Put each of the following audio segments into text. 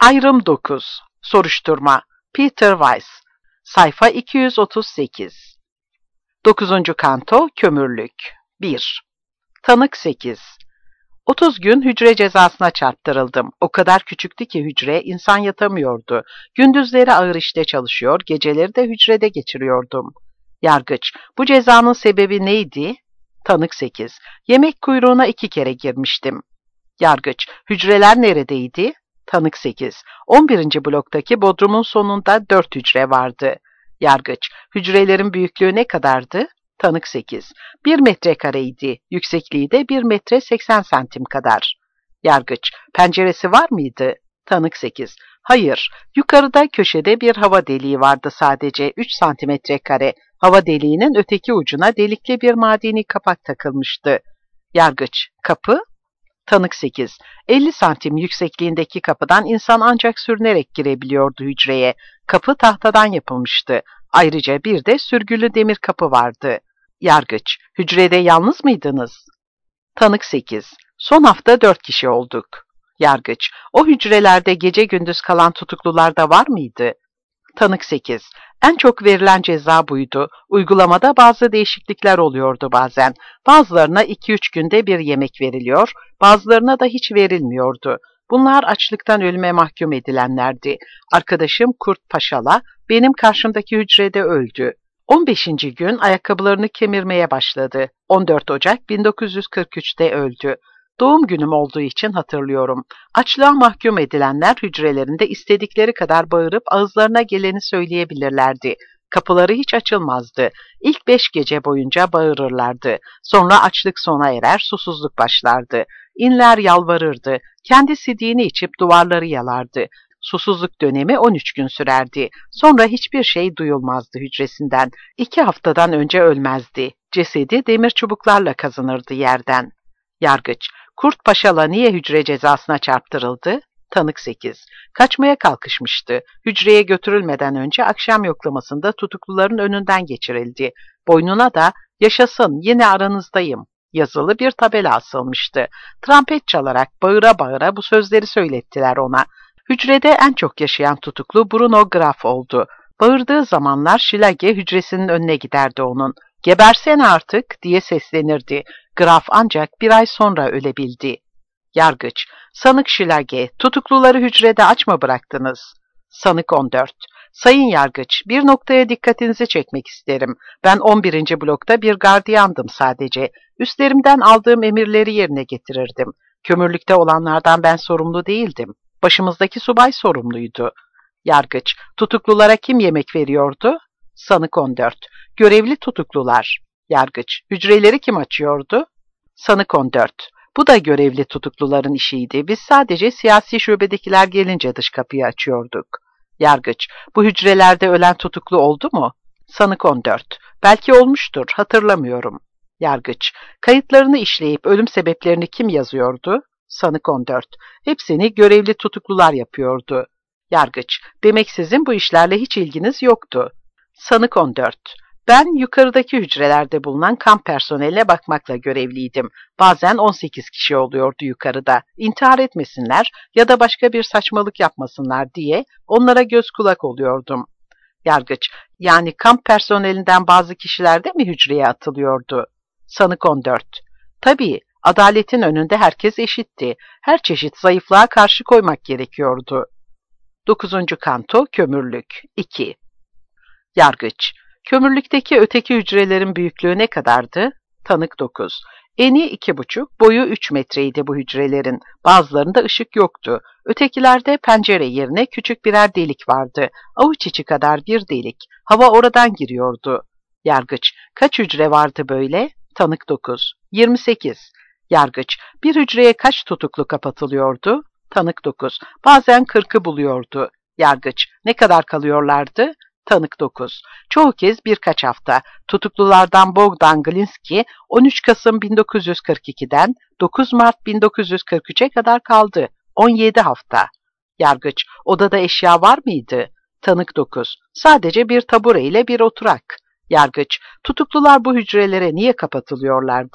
Ayrım 9. Soruşturma. Peter Weiss. Sayfa 238. 9. Kanto Kömürlük. 1. Tanık 8. 30 gün hücre cezasına çarptırıldım. O kadar küçüktü ki hücre, insan yatamıyordu. Gündüzleri ağır işte çalışıyor, geceleri de hücrede geçiriyordum. Yargıç, bu cezanın sebebi neydi? Tanık 8. Yemek kuyruğuna 2 kere girmiştim. Yargıç, hücreler neredeydi? Tanık 8. 11. bloktaki bodrumun sonunda 4 hücre vardı. Yargıç, hücrelerin büyüklüğü ne kadardı? Tanık 8. 1 metrekareydi. Yüksekliği de 1 metre 80 santim kadar. Yargıç, penceresi var mıydı? Tanık 8. Hayır, yukarıda köşede bir hava deliği vardı sadece 3 santimetre kare. Hava deliğinin öteki ucuna delikli bir madeni kapak takılmıştı. Yargıç, kapı? Tanık 8. 50 santim yüksekliğindeki kapıdan insan ancak sürünerek girebiliyordu hücreye. Kapı tahtadan yapılmıştı. Ayrıca bir de sürgülü demir kapı vardı. Yargıç, hücrede yalnız mıydınız? Tanık 8. Son hafta 4 kişi olduk. Yargıç, o hücrelerde gece gündüz kalan tutuklular da var mıydı? Tanık 8. En çok verilen ceza buydu. Uygulamada bazı değişiklikler oluyordu bazen. Bazılarına 2-3 günde bir yemek veriliyor, bazılarına da hiç verilmiyordu. Bunlar açlıktan ölüme mahkum edilenlerdi. Arkadaşım Kurt Paşala benim karşımdaki hücrede öldü. 15. gün ayakkabılarını kemirmeye başladı. 14 Ocak 1943'te öldü. Doğum günüm olduğu için hatırlıyorum. Açlığa mahkum edilenler hücrelerinde istedikleri kadar bağırıp ağızlarına geleni söyleyebilirlerdi. Kapıları hiç açılmazdı. İlk 5 gece boyunca bağırırlardı. Sonra açlık sona erer, susuzluk başlardı. İnler yalvarırdı. Kendi sidiğini içip duvarları yalardı. Susuzluk dönemi 13 gün sürerdi. Sonra hiçbir şey duyulmazdı hücresinden. 2 haftadan önce ölmezdi. Cesedi demir çubuklarla kazınırdı yerden. Yargıç, Kurt Paşala niye hücre cezasına çarptırıldı? Tanık 8. Kaçmaya kalkışmıştı. Hücreye götürülmeden önce akşam yoklamasında tutukluların önünden geçirildi. Boynuna da "Yaşasın, yine aranızdayım" yazılı bir tabela asılmıştı. Trampet çalarak bağıra bağıra bu sözleri söylettiler ona. Hücrede en çok yaşayan tutuklu Bruno Graf oldu. Bağırdığı zamanlar Şilage hücresinin önüne giderdi onun. "Gebersene artık" diye seslenirdi. Graf ancak bir ay sonra ölebildi. Yargıç, sanık Şilage, tutukluları hücrede aç mı bıraktınız? Sanık 14. Sayın Yargıç, bir noktaya dikkatinizi çekmek isterim. Ben 11. blokta bir gardiyandım sadece. Üstlerimden aldığım emirleri yerine getirirdim. Kömürlükte olanlardan ben sorumlu değildim. Başımızdaki subay sorumluydu. Yargıç, tutuklulara kim yemek veriyordu? Sanık 14. Görevli tutuklular. Yargıç, hücreleri kim açıyordu? Sanık 14. Bu da görevli tutukluların işiydi. Biz sadece siyasi şubedekiler gelince dış kapıyı açıyorduk. Yargıç, bu hücrelerde ölen tutuklu oldu mu? Sanık 14. Belki olmuştur, hatırlamıyorum. Yargıç, kayıtlarını işleyip ölüm sebeplerini kim yazıyordu? Sanık 14. Hepsini görevli tutuklular yapıyordu. Yargıç, demek sizin bu işlerle hiç ilginiz yoktu. Sanık 14. Ben yukarıdaki hücrelerde bulunan kamp personeline bakmakla görevliydim. Bazen 18 kişi oluyordu yukarıda. İntihar etmesinler ya da başka bir saçmalık yapmasınlar diye onlara göz kulak oluyordum. Yargıç, yani kamp personelinden bazı kişiler de mi hücreye atılıyordu? Sanık 14. Tabii, adaletin önünde herkes eşitti. Her çeşit zayıflığa karşı koymak gerekiyordu. 9. Kanto Kömürlük 2. Yargıç, kömürlükteki öteki hücrelerin büyüklüğü ne kadardı? Tanık 9. Eni 2,5, boyu 3 metreydi bu hücrelerin. Bazılarında ışık yoktu. Ötekilerde pencere yerine küçük birer delik vardı. Avuç içi kadar bir delik. Hava oradan giriyordu. Yargıç, kaç hücre vardı böyle? Tanık 9. 28. Yargıç, bir hücreye kaç tutuklu kapatılıyordu? Tanık 9. Bazen 40'ı buluyordu. Yargıç, ne kadar kalıyorlardı? Tanık 9. Çoğu kez birkaç hafta. Tutuklulardan Bogdan Glinski 13 Kasım 1942'den 9 Mart 1943'e kadar kaldı. 17 hafta. Yargıç, odada eşya var mıydı? Tanık 9. Sadece bir tabure ile bir oturak. Yargıç, tutuklular bu hücrelere niye kapatılıyorlardı?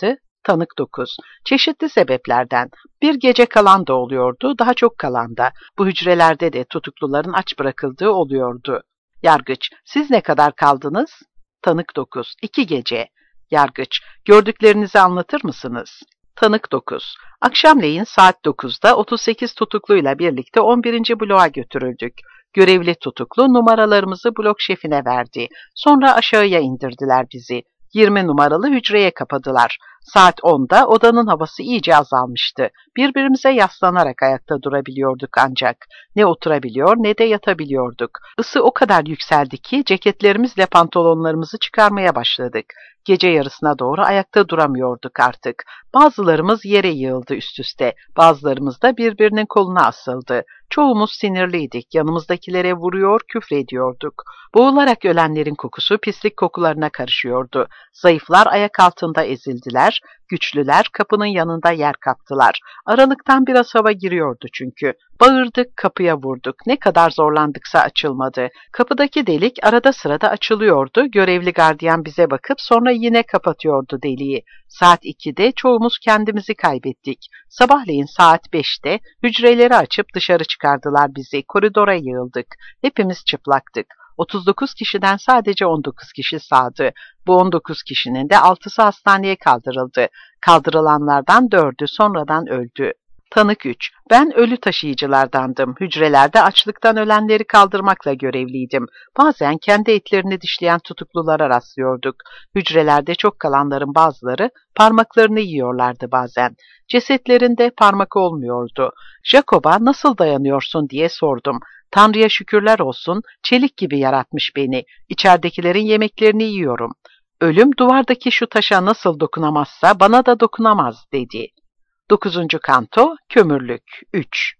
Tanık 9. Çeşitli sebeplerden. Bir gece kalan da oluyordu, daha çok kalan da. Bu hücrelerde de tutukluların aç bırakıldığı oluyordu. Yargıç, siz ne kadar kaldınız? Tanık 9. 2 gece. Yargıç, gördüklerinizi anlatır mısınız? Tanık 9. Akşamleyin saat 9'da 38 tutukluyla birlikte 11. bloğa götürüldük. Görevli tutuklu numaralarımızı blok şefine verdi. Sonra aşağıya indirdiler bizi. 20 numaralı hücreye kapadılar. Saat 10'da odanın havası iyice azalmıştı. Birbirimize yaslanarak ayakta durabiliyorduk ancak. Ne oturabiliyor ne de yatabiliyorduk. Isı o kadar yükseldi ki ceketlerimizle pantolonlarımızı çıkarmaya başladık. Gece yarısına doğru ayakta duramıyorduk artık. Bazılarımız yere yığıldı üst üste, bazılarımız da birbirinin koluna asıldı. Çoğumuz sinirliydik, yanımızdakilere vuruyor, küfrediyorduk. Boğularak ölenlerin kokusu pislik kokularına karışıyordu. Zayıflar ayak altında ezildiler, güçlüler kapının yanında yer kaptılar. Aralıktan biraz hava giriyordu çünkü. Bağırdık, kapıya vurduk. Ne kadar zorlandıksa açılmadı. Kapıdaki delik arada sırada açılıyordu. Görevli gardiyan bize bakıp sonra yine kapatıyordu deliği. Saat 2'de çoğumuz kendimizi kaybettik. Sabahleyin saat 5'te hücreleri açıp dışarı çıkardılar bizi. Koridora yığıldık. Hepimiz çıplaktık. 39 kişiden sadece 19 kişi sağdı. Bu 19 kişinin de 6'sı hastaneye kaldırıldı. Kaldırılanlardan 4'ü sonradan öldü. Tanık 3. Ben ölü taşıyıcılardandım. Hücrelerde açlıktan ölenleri kaldırmakla görevliydim. Bazen kendi etlerini dişleyen tutuklulara rastlıyorduk. Hücrelerde çok kalanların bazıları parmaklarını yiyorlardı bazen. Cesetlerinde parmak olmuyordu. Jacob'a nasıl dayanıyorsun diye sordum. Tanrı'ya şükürler olsun, çelik gibi yaratmış beni. İçeridekilerin yemeklerini yiyorum. Ölüm duvardaki şu taşa nasıl dokunamazsa bana da dokunamaz dedi. 9. Kanto Kömürlük 3.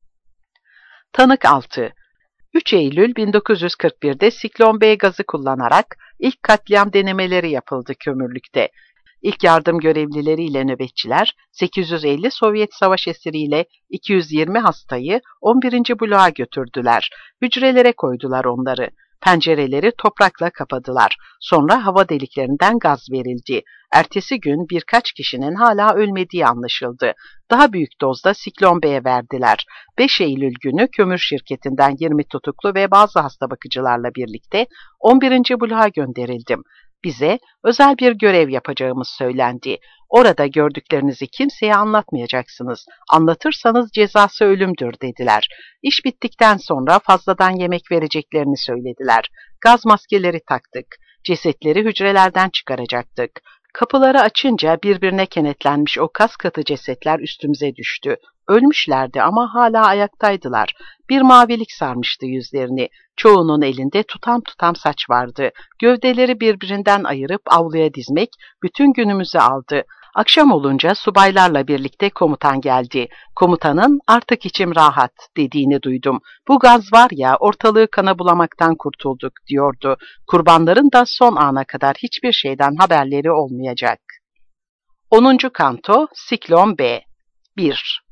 Tanık 6. 3 Eylül 1941'de Siklon B gazı kullanarak ilk katliam denemeleri yapıldı kömürlükte. İlk yardım görevlileriyle nöbetçiler 850 Sovyet savaş esiriyle 220 hastayı 11. bloğa götürdüler. Hücrelere koydular onları. Pencereleri toprakla kapadılar. Sonra hava deliklerinden gaz verildi. Ertesi gün birkaç kişinin hala ölmediği anlaşıldı. Daha büyük dozda Siklon B'ye verdiler. 5 Eylül günü kömür şirketinden 20 tutuklu ve bazı hasta bakıcılarla birlikte 11. bloğa gönderildim. Bize özel bir görev yapacağımız söylendi. Orada gördüklerinizi kimseye anlatmayacaksınız. Anlatırsanız cezası ölümdür dediler. İş bittikten sonra fazladan yemek vereceklerini söylediler. Gaz maskeleri taktık. Cesetleri hücrelerden çıkaracaktık. Kapıları açınca birbirine kenetlenmiş o kas katı cesetler üstümüze düştü. Ölmüşlerdi ama hala ayaktaydılar. Bir mavilik sarmıştı yüzlerini. Çoğunun elinde tutam tutam saç vardı. Gövdeleri birbirinden ayırıp avluya dizmek bütün günümüzü aldı. Akşam olunca subaylarla birlikte komutan geldi. Komutanın "Artık içim rahat" dediğini duydum. "Bu gaz var ya, ortalığı kana bulamaktan kurtulduk" diyordu. Kurbanların da son ana kadar hiçbir şeyden haberleri olmayacak. 10. Kanto Siklon B 1.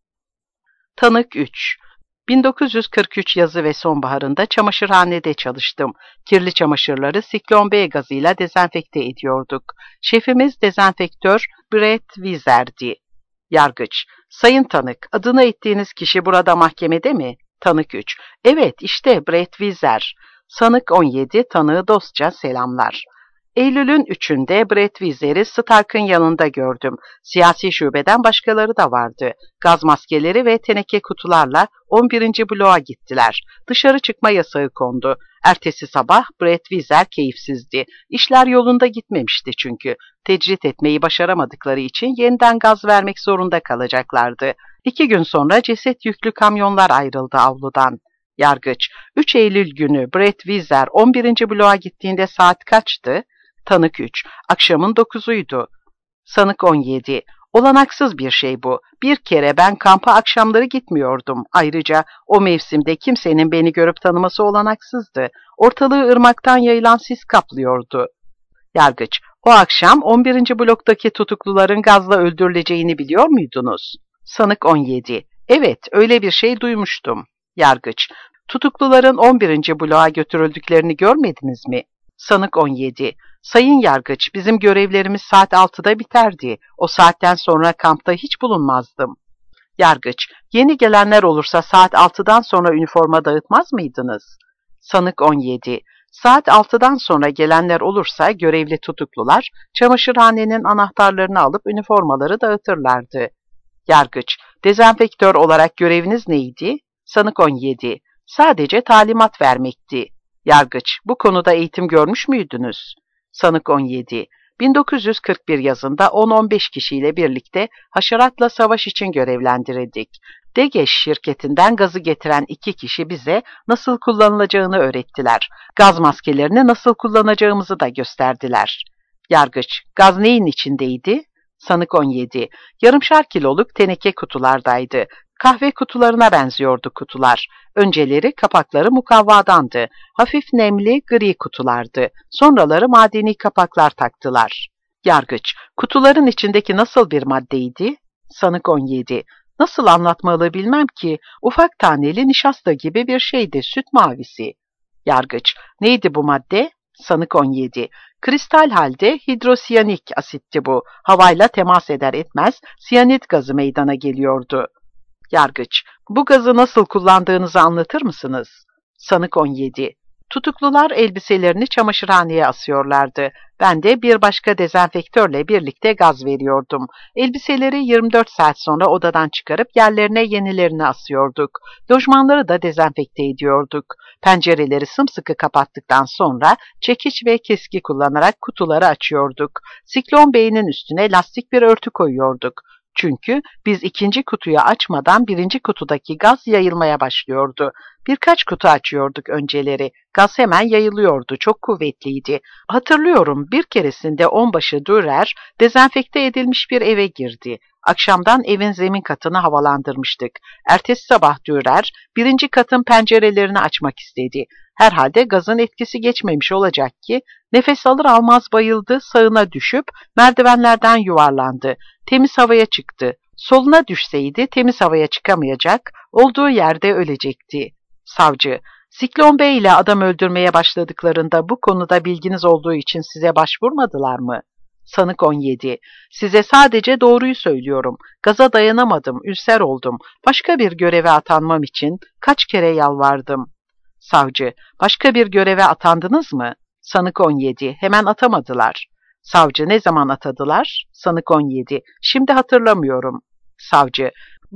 Tanık 3. 1943 yazı ve sonbaharında çamaşırhanede çalıştım. Kirli çamaşırları Siklon B gazıyla dezenfekte ediyorduk. Şefimiz dezenfektör Brett Wieser'di. Yargıç: Sayın tanık, adını ettiğiniz kişi burada mahkemede mi? Tanık 3. Evet, işte Brett Wieser. Sanık 17, tanığı dostça selamlar. Eylül'ün 3'ünde Brett Wieser'i Stark'ın yanında gördüm. Siyasi şubeden başkaları da vardı. Gaz maskeleri ve teneke kutularla 11. bloğa gittiler. Dışarı çıkma yasağı kondu. Ertesi sabah Brett Wieser keyifsizdi. İşler yolunda gitmemişti çünkü. Tecrit etmeyi başaramadıkları için yeniden gaz vermek zorunda kalacaklardı. 2 gün sonra ceset yüklü kamyonlar ayrıldı avludan. Yargıç: 3 Eylül günü Brett Wieser 11. bloğa gittiğinde saat kaçtı? Tanık 3. Akşamın 9'uydu. Sanık 17. Olanaksız bir şey bu. Bir kere ben kampa akşamları gitmiyordum. Ayrıca o mevsimde kimsenin beni görüp tanıması olanaksızdı. Ortalığı ırmaktan yayılan sis kaplıyordu. Yargıç: O akşam 11. bloktaki tutukluların gazla öldürüleceğini biliyor muydunuz? Sanık 17. Evet, öyle bir şey duymuştum. Yargıç: Tutukluların 11. bloğa götürüldüklerini görmediniz mi? Sanık 17. Sayın Yargıç, bizim görevlerimiz saat 6'da biterdi. O saatten sonra kampta hiç bulunmazdım. Yargıç, yeni gelenler olursa saat 6'dan sonra üniforma dağıtmaz mıydınız? Sanık 17. Saat 6'dan sonra gelenler olursa görevli tutuklular çamaşırhanenin anahtarlarını alıp üniformaları dağıtırlardı. Yargıç, dezenfektör olarak göreviniz neydi? Sanık 17. Sadece talimat vermekti. Yargıç, bu konuda eğitim görmüş müydünüz? Sanık 17. 1941 yazında 10-15 kişiyle birlikte haşeratla savaş için görevlendirildik. Degeş şirketinden gazı getiren 2 kişi bize nasıl kullanılacağını öğrettiler. Gaz maskelerini nasıl kullanacağımızı da gösterdiler. Yargıç, gaz neyin içindeydi? Sanık 17. Yarımşar kiloluk teneke kutulardaydı. Kahve kutularına benziyordu kutular. Önceleri kapakları mukavvadandı. Hafif nemli gri kutulardı. Sonraları madeni kapaklar taktılar. Yargıç, kutuların içindeki nasıl bir maddeydi? Sanık 17. Nasıl anlatmalı bilmem ki. Ufak taneli nişasta gibi bir şeydi, süt mavisi. Yargıç, neydi bu madde? Sanık 17. Kristal halde hidrosiyanik asitti bu. Havayla temas eder etmez siyanit gazı meydana geliyordu. Yargıç, bu gazı nasıl kullandığınızı anlatır mısınız? Sanık 17. Tutuklular elbiselerini çamaşırhaneye asıyorlardı. Ben de bir başka dezenfektörle birlikte gaz veriyordum. Elbiseleri 24 saat sonra odadan çıkarıp yerlerine yenilerini asıyorduk. Lojmanları da dezenfekte ediyorduk. Pencereleri sımsıkı kapattıktan sonra çekiç ve keski kullanarak kutuları açıyorduk. Siklon beynin üstüne lastik bir örtü koyuyorduk. Çünkü biz ikinci kutuyu açmadan birinci kutudaki gaz yayılmaya başlıyordu. Birkaç kutu açıyorduk önceleri. Gaz hemen yayılıyordu. Çok kuvvetliydi. Hatırlıyorum, bir keresinde onbaşı Dürer dezenfekte edilmiş bir eve girdi. Akşamdan evin zemin katını havalandırmıştık. Ertesi sabah Dürer birinci katın pencerelerini açmak istedi. Herhalde gazın etkisi geçmemiş olacak ki nefes alır almaz bayıldı, sağına düşüp merdivenlerden yuvarlandı. Temiz havaya çıktı. Soluna düşseydi temiz havaya çıkamayacak, olduğu yerde ölecekti. Savcı, Siklon Bey ile adam öldürmeye başladıklarında bu konuda bilginiz olduğu için size başvurmadılar mı? Sanık 17. Size sadece doğruyu söylüyorum. Gaza dayanamadım, ülser oldum. Başka bir göreve atanmam için kaç kere yalvardım. Savcı, başka bir göreve atandınız mı? Sanık 17. Hemen atamadılar. Savcı, ne zaman atadılar? Sanık 17. Şimdi hatırlamıyorum. Savcı,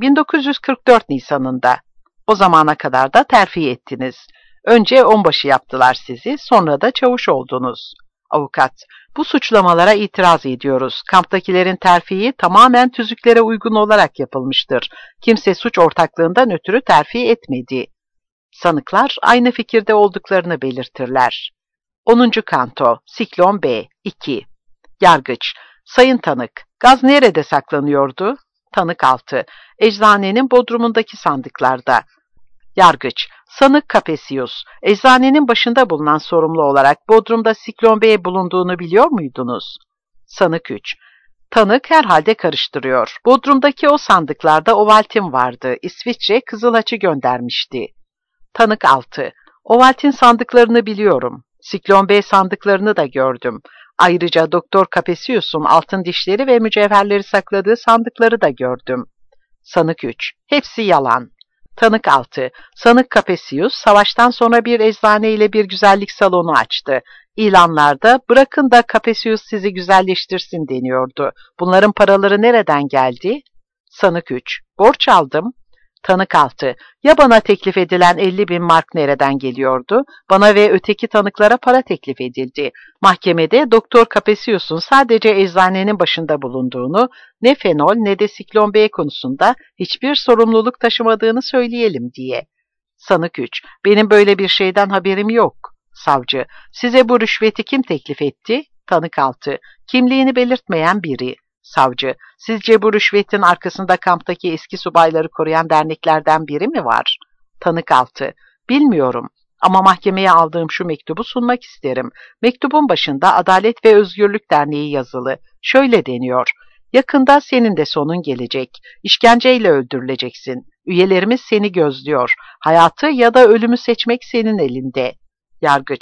1944 Nisan'ında. O zamana kadar da terfi ettiniz. Önce onbaşı yaptılar sizi, sonra da çavuş oldunuz. Avukat, bu suçlamalara itiraz ediyoruz. Kamptakilerin terfiyi tamamen tüzüklere uygun olarak yapılmıştır. Kimse suç ortaklığından ötürü terfi etmedi. Sanıklar aynı fikirde olduklarını belirtirler. 10. Kanto, Siklon B. 2. Yargıç, sayın tanık, gaz nerede saklanıyordu? Tanık 6. Eczanenin bodrumundaki sandıklarda. Yargıç, sanık Kapesius, eczanenin başında bulunan sorumlu olarak bodrumda Siklon B bulunduğunu biliyor muydunuz? Sanık 3. Tanık herhalde karıştırıyor. Bodrumdaki o sandıklarda Ovaltin vardı. İsviçre Kızılhaç'ı göndermişti. Tanık 6. Ovaltin sandıklarını biliyorum. Siklon B sandıklarını da gördüm. Ayrıca Doktor Kapesius'un altın dişleri ve mücevherleri sakladığı sandıkları da gördüm. Sanık 3. Hepsi yalan. Tanık 6. Sanık Kapesius savaştan sonra bir eczane ile bir güzellik salonu açtı. İlanlarda bırakın da Kapesius sizi güzelleştirsin deniyordu. Bunların paraları nereden geldi? Sanık 3. Borç aldım. Tanık 6. Ya bana teklif edilen 50.000 mark nereden geliyordu? Bana ve öteki tanıklara para teklif edildi. Mahkemede Doktor Kapesius'un sadece eczanenin başında bulunduğunu, ne fenol ne de Siklon B konusunda hiçbir sorumluluk taşımadığını söyleyelim diye. Sanık 3. Benim böyle bir şeyden haberim yok. Savcı. Size bu rüşveti kim teklif etti? Tanık 6. Kimliğini belirtmeyen biri. Savcı, sizce bu rüşvetin arkasında kamptaki eski subayları koruyan derneklerden biri mi var? Tanık 6. Bilmiyorum ama mahkemeye aldığım şu mektubu sunmak isterim. Mektubun başında Adalet ve Özgürlük Derneği yazılı. Şöyle deniyor. Yakında senin de sonun gelecek. İşkenceyle öldürüleceksin. Üyelerimiz seni gözlüyor. Hayatı ya da ölümü seçmek senin elinde. Yargıç,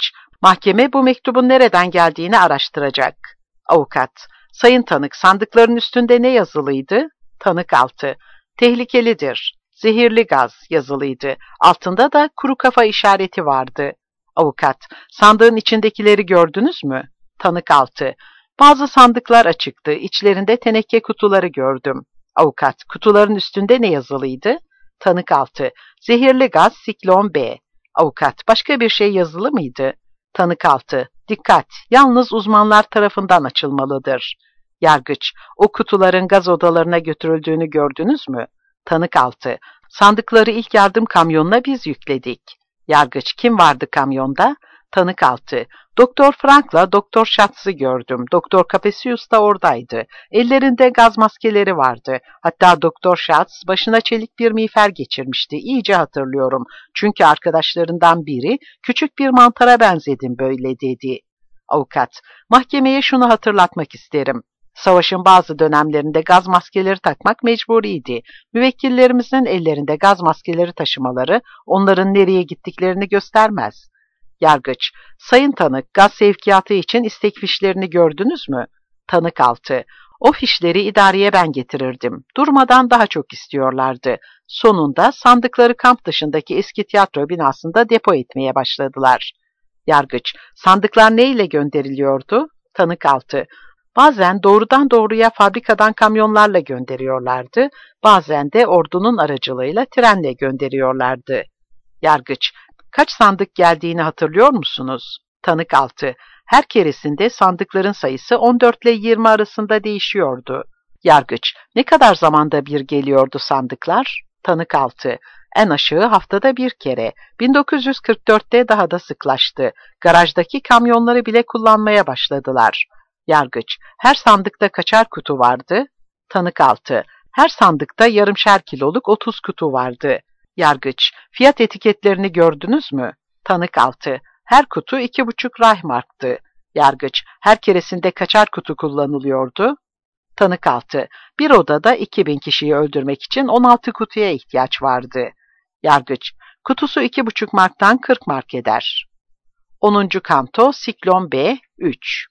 Mahkeme bu mektubun nereden geldiğini araştıracak. Avukat, sayın tanık, sandıkların üstünde ne yazılıydı? Tanık 6, tehlikelidir, zehirli gaz yazılıydı. Altında da kuru kafa işareti vardı. Avukat, sandığın içindekileri gördünüz mü? Tanık 6, bazı sandıklar açıktı, içlerinde teneke kutuları gördüm. Avukat, kutuların üstünde ne yazılıydı? Tanık 6, zehirli gaz siklon B. Avukat, başka bir şey yazılı mıydı? Tanık 6, dikkat, yalnız uzmanlar tarafından açılmalıdır. Yargıç, o kutuların gaz odalarına götürüldüğünü gördünüz mü? Tanık 6, sandıkları ilk yardım kamyonuna biz yükledik. Yargıç, kim vardı kamyonda? Tanık 6, Doktor Frank'la Doktor Schatz'ı gördüm. Doktor Capesius da oradaydı. Ellerinde gaz maskeleri vardı. Hatta Doktor Schatz başına çelik bir miğfer geçirmişti. İyice hatırlıyorum. Çünkü arkadaşlarından biri küçük bir mantara benzedim böyle dedi. Avukat, mahkemeye şunu hatırlatmak isterim. Savaşın bazı dönemlerinde gaz maskeleri takmak mecburiydi. Müvekkillerimizin ellerinde gaz maskeleri taşımaları onların nereye gittiklerini göstermez. Yargıç, sayın tanık, gaz sevkiyatı için istek fişlerini gördünüz mü? Tanık 6, o fişleri idareye ben getirirdim. Durmadan daha çok istiyorlardı. Sonunda sandıkları kamp dışındaki eski tiyatro binasında depo etmeye başladılar. Yargıç, sandıklar ne ile gönderiliyordu? Tanık 6, bazen doğrudan doğruya fabrikadan kamyonlarla gönderiyorlardı, bazen de ordunun aracılığıyla trenle gönderiyorlardı. Yargıç, kaç sandık geldiğini hatırlıyor musunuz? Tanık 6, her keresinde sandıkların sayısı 14 ile 20 arasında değişiyordu. Yargıç, ne kadar zamanda bir geliyordu sandıklar? Tanık 6, en aşağı haftada bir kere. 1944'te daha da sıklaştı. Garajdaki kamyonları bile kullanmaya başladılar. Yargıç, her sandıkta kaçar kutu vardı? Tanık 6, her sandıkta yarımşer kiloluk 30 kutu vardı. Yargıç, fiyat etiketlerini gördünüz mü? Tanık 6, her kutu 2,5 Reichmark'tı. Yargıç, her keresinde kaçar kutu kullanılıyordu? Tanık 6, bir odada 2000 kişiyi öldürmek için 16 kutuya ihtiyaç vardı. Yargıç, kutusu 2,5 marktan 40 mark eder. 10. Kanto, Siklon B, 3.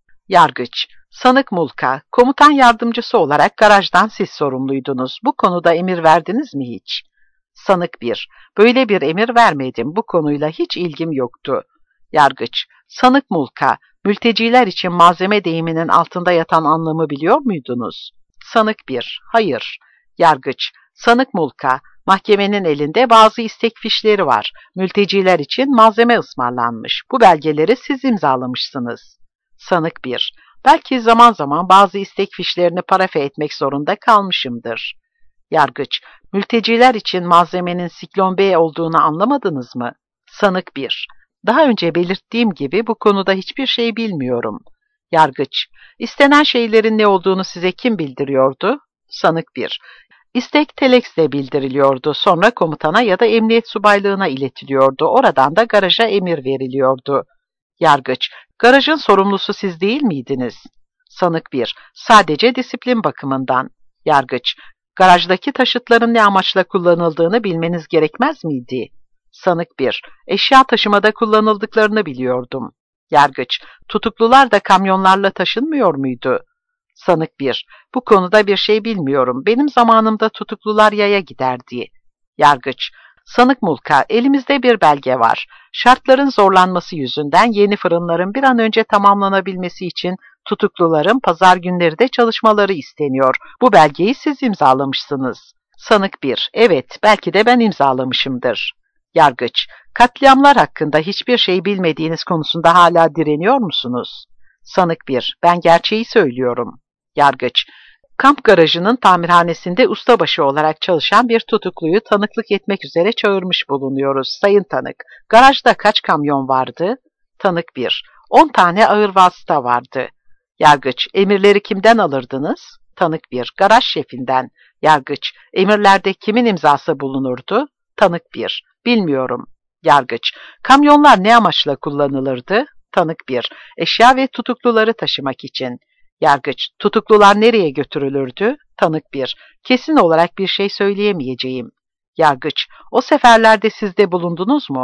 Yargıç, sanık Mulka, komutan yardımcısı olarak garajdan siz sorumluydunuz. Bu konuda emir verdiniz mi hiç? Sanık 1, böyle bir emir vermedim. Bu konuyla hiç ilgim yoktu. Yargıç, sanık Mulka, mülteciler için malzeme deyiminin altında yatan anlamı biliyor muydunuz? Sanık 1, hayır. Yargıç, sanık Mulka, mahkemenin elinde bazı istek fişleri var. Mülteciler için malzeme ısmarlanmış. Bu belgeleri siz imzalamışsınız. Sanık 1, belki zaman zaman bazı istek fişlerini parafe etmek zorunda kalmışımdır. Yargıç, mülteciler için malzemenin siklon B olduğunu anlamadınız mı? Sanık 1, daha önce belirttiğim gibi bu konuda hiçbir şey bilmiyorum. Yargıç, istenen şeylerin ne olduğunu size kim bildiriyordu? Sanık 1, istek telexle bildiriliyordu. Sonra komutana ya da emniyet subaylığına iletiliyordu. Oradan da garaja emir veriliyordu. Yargıç, garajın sorumlusu siz değil miydiniz? Sanık 1, sadece disiplin bakımından. Yargıç, garajdaki taşıtların ne amaçla kullanıldığını bilmeniz gerekmez miydi? Sanık 1, eşya taşımada kullanıldıklarını biliyordum. Yargıç, tutuklular da kamyonlarla taşınmıyor muydu? Sanık 1, bu konuda bir şey bilmiyorum. Benim zamanımda tutuklular yaya giderdi. Yargıç, sanık Mulka, elimizde bir belge var. Şartların zorlanması yüzünden yeni fırınların bir an önce tamamlanabilmesi için tutukluların pazar günleri de çalışmaları isteniyor. Bu belgeyi siz imzalamışsınız. Sanık 1, evet, belki de ben imzalamışımdır. Yargıç, katliamlar hakkında hiçbir şey bilmediğiniz konusunda hala direniyor musunuz? Sanık 1, ben gerçeği söylüyorum. Yargıç, kamp garajının tamirhanesinde ustabaşı olarak çalışan bir tutukluyu tanıklık etmek üzere çağırmış bulunuyoruz. Sayın tanık, garajda kaç kamyon vardı? Tanık 1, 10 tane ağır vasıta vardı. Yargıç, emirleri kimden alırdınız? Tanık 1, garaj şefinden. Yargıç, emirlerde kimin imzası bulunurdu? Tanık 1, bilmiyorum. Yargıç, kamyonlar ne amaçla kullanılırdı? Tanık 1, eşya ve tutukluları taşımak için. Yargıç, tutuklular nereye götürülürdü? Tanık 1, kesin olarak bir şey söyleyemeyeceğim. Yargıç, o seferlerde siz de bulundunuz mu?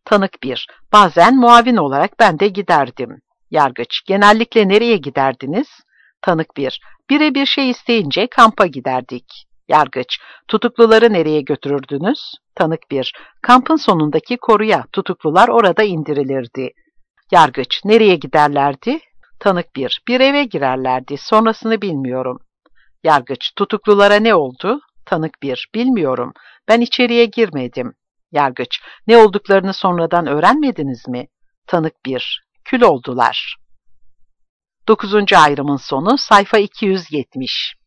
Tanık 1. Bazen muavin olarak ben de giderdim. Yargıç. Genellikle nereye giderdiniz? Tanık 1. Birebir şey isteyince kampa giderdik. Yargıç. Tutukluları nereye götürürdünüz? Tanık 1. Kampın sonundaki koruya. Tutuklular orada indirilirdi. Yargıç. Nereye giderlerdi? Tanık 1. Bir eve girerlerdi. Sonrasını bilmiyorum. Yargıç. Tutuklulara ne oldu? Tanık 1. Bilmiyorum. Ben içeriye girmedim. Yargıç. Ne olduklarını sonradan öğrenmediniz mi? Tanık 1. Kül oldular. 9. ayrımın sonu sayfa 270.